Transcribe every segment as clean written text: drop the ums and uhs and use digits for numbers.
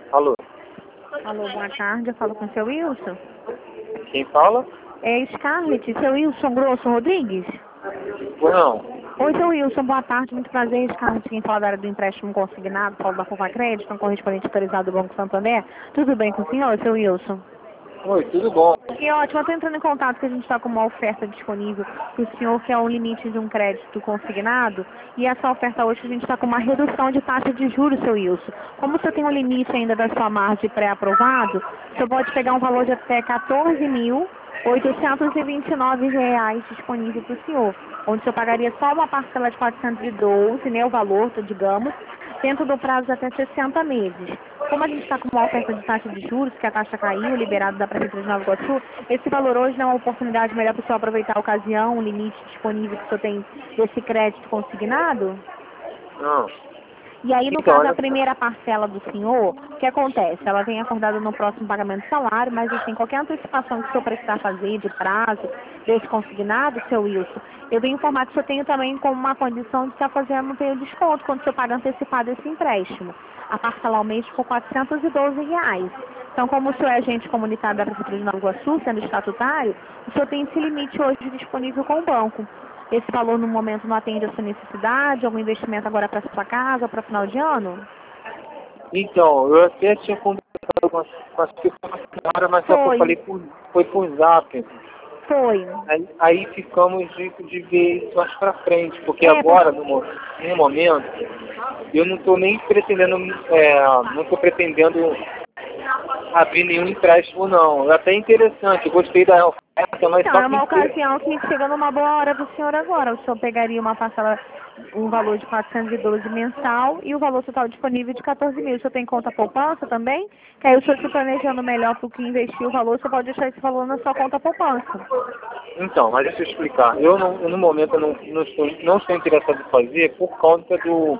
Alô, Alô, boa tarde. Eu falo com o seu Wilson. quem fala? É Scarlett, seu Wilson Grosso Rodrigues? Não. Oi, seu Wilson, boa tarde. Muito prazer. Scarlett, quem fala da área do empréstimo consignado, falo da Copa Crédito, um correspondente autorizado do Banco Santander. Tudo bem com o senhor, seu Wilson? Oi, tudo bom? Que ótimo, eu estou entrando em contato que a gente está com uma oferta disponível para o senhor, que é um limite de um crédito consignado, e essa oferta hoje a gente está com uma redução de taxa de juros, seu Wilson. Como o senhor tem um limite ainda da sua margem pré-aprovado, o senhor pode pegar um valor de até R$ 14.829 disponível para o senhor, onde o senhor pagaria só uma parcela de 412, né, o valor, digamos, dentro do prazo de até 60 meses. Como a gente está com uma oferta de taxa de juros, que a taxa caiu, liberado da Prefeitura de Nova Iguaçu, esse valor hoje não é uma oportunidade melhor para o senhor aproveitar a ocasião, o limite disponível que o senhor tem desse crédito consignado? Não. E aí, no Então, caso, a olha, primeira parcela do senhor, o que acontece? Ela vem acordada no próximo pagamento do salário, mas assim, qualquer antecipação que o senhor precisar fazer de prazo desse consignado, seu Wilson, eu venho informar que o senhor tem também como uma condição de estar fazendo ter o desconto quando o senhor paga antecipado esse empréstimo. A parcela ao mês ficou R$ 412. Então, como o senhor é agente comunitário da Prefeitura de Nova Iguaçu, sendo estatutário, o senhor tem esse limite hoje disponível com o banco. Esse valor no momento não atende a sua necessidade, algum investimento agora para sua casa, para final de ano? então, eu até tinha conversado com a senhora, mas só que eu Foi, falei foi por zap. foi. Aí ficamos de ver isso mais pra frente, porque É, agora, no momento, eu não estou nem pretendendo, não estou pretendendo abrir nenhum empréstimo, não. É até interessante, eu gostei da oferta, mas então, só é uma que ocasião que chega numa boa hora para o senhor agora. O senhor pegaria uma parcela, um valor de 412 mensal e o valor total disponível de 14 mil. O senhor tem conta poupança também? Que aí o senhor se planejando melhor para o que investir o valor, você pode deixar esse valor na sua conta poupança. Então, mas deixa eu explicar. No momento, eu não estou interessado em fazer por conta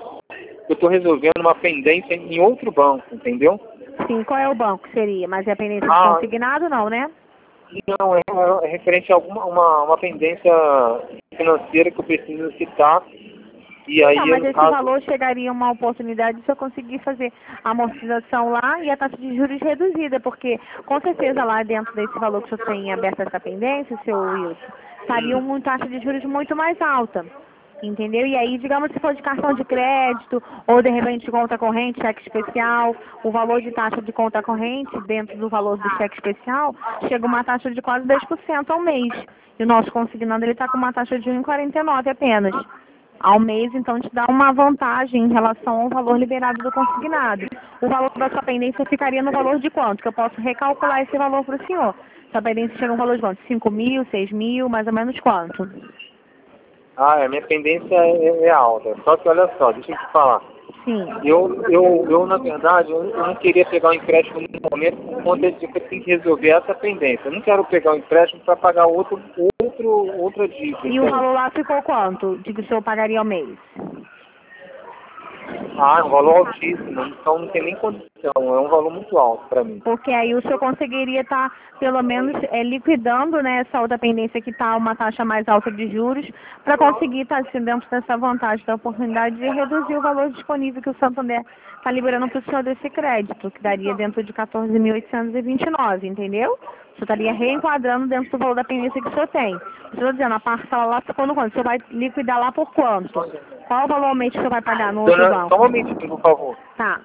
eu estou resolvendo uma pendência em outro banco, entendeu? Sim, qual é o banco que seria? Mas é pendência de Ah, consignado, não, né? não, é referente a uma pendência financeira que eu preciso citar. E Então, aí, mas no esse caso, valor chegaria uma oportunidade se eu conseguir fazer a amortização lá e a taxa de juros reduzida, porque com certeza lá dentro desse valor que o senhor tem aberto essa pendência, seu Wilson, estaria uma taxa de juros muito mais alta. Entendeu? E aí, digamos, se for de cartão de crédito ou de repente de conta corrente, cheque especial, o valor de taxa de conta corrente dentro do valor do cheque especial chega uma taxa de quase 10% ao mês. E o nosso consignado ele está com uma taxa de 1,49 apenas ao mês, então te dá uma vantagem em relação ao valor liberado do consignado. O valor da sua pendência ficaria no valor de quanto? Que eu posso recalcular esse valor para o senhor. Sua pendência chega a um valor de quanto? 5 mil, 6 mil, mais ou menos quanto? a minha pendência é alta. Só que olha só, deixa eu te falar. Sim. Na verdade, eu não queria pegar o empréstimo no momento por conta de que eu tenho que resolver essa pendência. Eu não quero pegar o empréstimo para pagar outra dívida. E o Entende? valor lá ficou quanto? De que o senhor pagaria ao mês? Ah, é um valor altíssimo, então não tem nem condição, é um valor muito alto para mim. Porque aí o senhor conseguiria estar, pelo menos, liquidando, né, essa outra pendência que está uma taxa mais alta de juros, para conseguir estar assim, dentro dessa vantagem, da oportunidade de reduzir o valor disponível que o Santander está liberando para o senhor desse crédito, que daria dentro de 14.829, entendeu? O senhor estaria reenquadrando dentro do valor da pendência que o senhor tem. O senhor dizendo, a parcela lá ficou no quanto? O senhor vai liquidar lá por quanto? Qual o valor ao mês que o senhor vai pagar no outro Dona, só um banco? momentinho, por favor. Tá.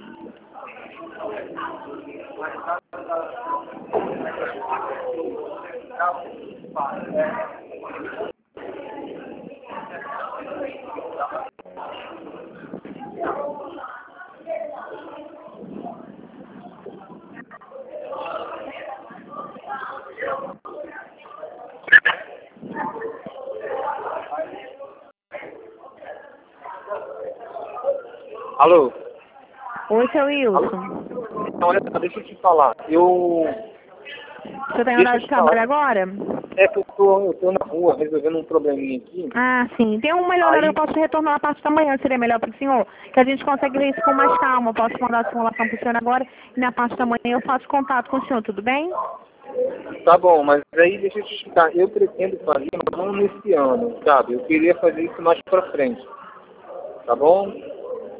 Alô? Oi, seu Alô? Wilson. Então, olha só, deixa eu te falar. O senhor está em Deixa eu horário de te falar. trabalho agora? É que eu tô na rua resolvendo um probleminha aqui. Ah, sim. Tem um melhor horário, eu Aí, posso retornar na parte da manhã, seria melhor para o senhor? Que a gente consegue ver isso com mais calma. Eu posso mandar a simulação para o senhor agora e na parte da manhã eu faço contato com o senhor, tudo bem? tá bom, mas aí deixa eu te explicar. Eu pretendo fazer, mas não nesse ano, sabe? Eu queria fazer isso mais pra frente. Tá bom?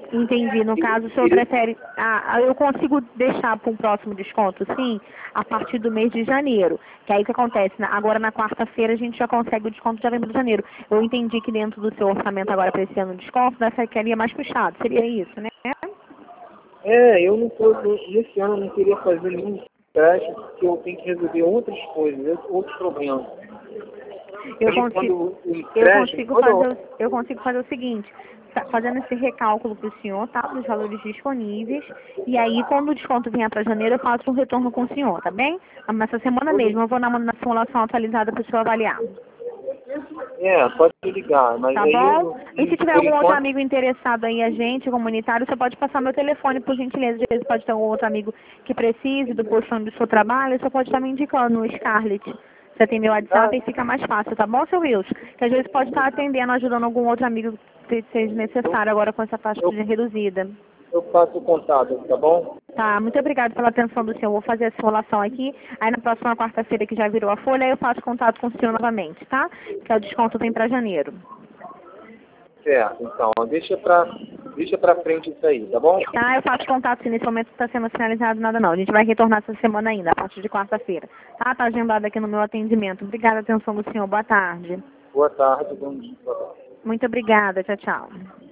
Entendi. No caso, o senhor prefere... eu consigo deixar para um próximo desconto, sim, a partir do mês de janeiro. Que aí o que acontece? Agora, na quarta-feira, a gente já consegue o desconto de novembro de janeiro. Eu entendi que dentro do seu orçamento agora para esse ano de desconto, né, ficaria mais puxado. Seria isso, né? Eu não tô, nesse ano eu não queria fazer nenhum empréstimo, porque eu tenho que resolver outras coisas, outros problemas. Eu Aí, consigo, quando o empréstimo, eu consigo fazer o seguinte, fazendo esse recálculo para o senhor, tá? Dos valores disponíveis. E aí, quando o desconto vier para janeiro, eu faço um retorno com o senhor, tá bem? Nessa semana mesmo, eu vou na simulação atualizada para o senhor avaliar. pode me ligar, mas Tá aí bom? E se tiver por algum outro enquanto, amigo interessado aí, comunitário, você pode passar meu telefone, por gentileza. Às vezes pode ter algum outro amigo que precise do posto onde o senhor trabalha, você pode estar me indicando no Scarlett. Você tem meu WhatsApp e fica mais fácil, tá bom, seu Wilson? Que às vezes pode estar atendendo, ajudando algum outro amigo que seja necessário agora com essa taxa reduzida. eu passo o contato, tá bom? Tá, muito obrigada pela atenção do senhor. Vou fazer a simulação aqui. Aí na próxima quarta-feira que já virou a folha, eu faço contato com o senhor novamente, tá? Que o desconto vem para janeiro. Certo, então, deixa pra frente isso aí, tá bom? Tá, eu faço contato se nesse momento está sendo sinalizado nada não. A gente vai retornar essa semana ainda, a partir de quarta-feira. Tá agendado aqui no meu atendimento. Obrigada pela atenção do senhor. Boa tarde. Boa tarde, bom dia. Boa tarde. Muito obrigada. Tchau, tchau.